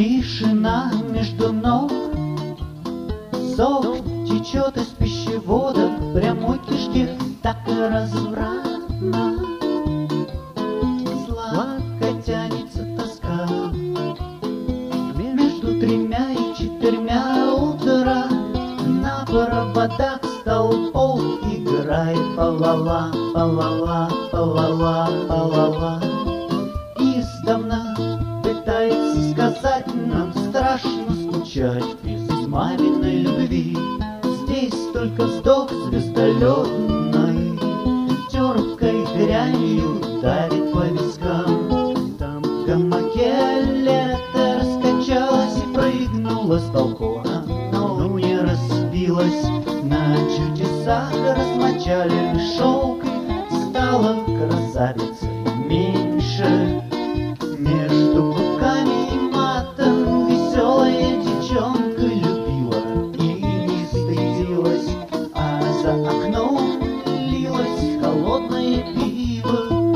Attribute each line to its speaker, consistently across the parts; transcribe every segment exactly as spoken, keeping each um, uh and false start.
Speaker 1: Тишина между ног, сок течет из пищевода в прямой кишке, так и развратно. Сладко тянется тоска между тремя и четырьмя утра. На проводах столбов играет палала, палала, палала, палала. Издавна пытается сказать нам, страшно скучать без маминой любви. Здесь только вздох звездолетной теркой дрянью дарит по вискам. Там в гамаке лето раскачалась и прыгнула с балкона, но не разбилась. На чудесах размочалили шелк, стала красавица меньше. Между пуками и матом веселая девчонка любила и не стыдилась, а за окном лилось холодное пиво.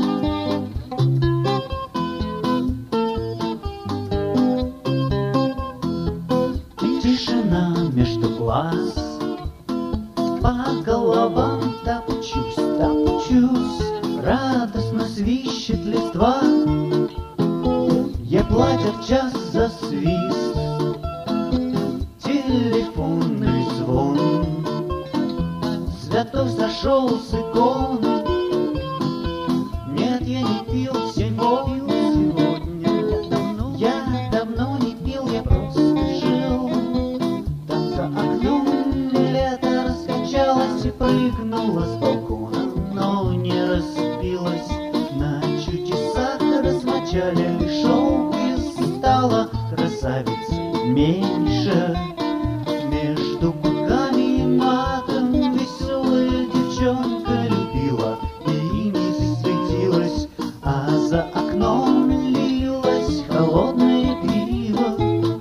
Speaker 1: Тишина между глаз, по головам топчусь, топчусь, радостно свищет листва. Я платят в час за свист, телефонный звон. Святой сошел с иконы. Нет, я не пил сегодня, я давно не пил, я просто жил. Там за окном лето раскачалось и прыгнула с балкона, но не разбилась. На чудесах размочалили шелк и стала красавица меньше. Между пуками и матом веселая девчонка любила и не стыдилась, а за окном лилось холодное пиво.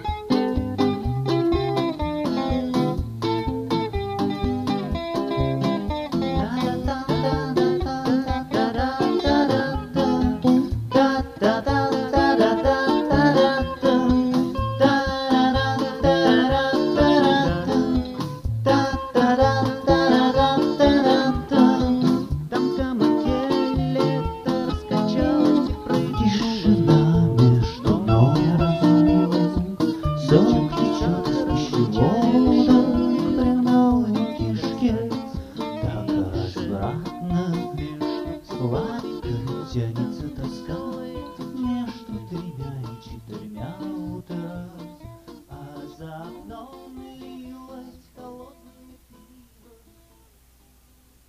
Speaker 1: Сок течет из пищевода к прямой кишке, так развратно, сладко тянется тоска.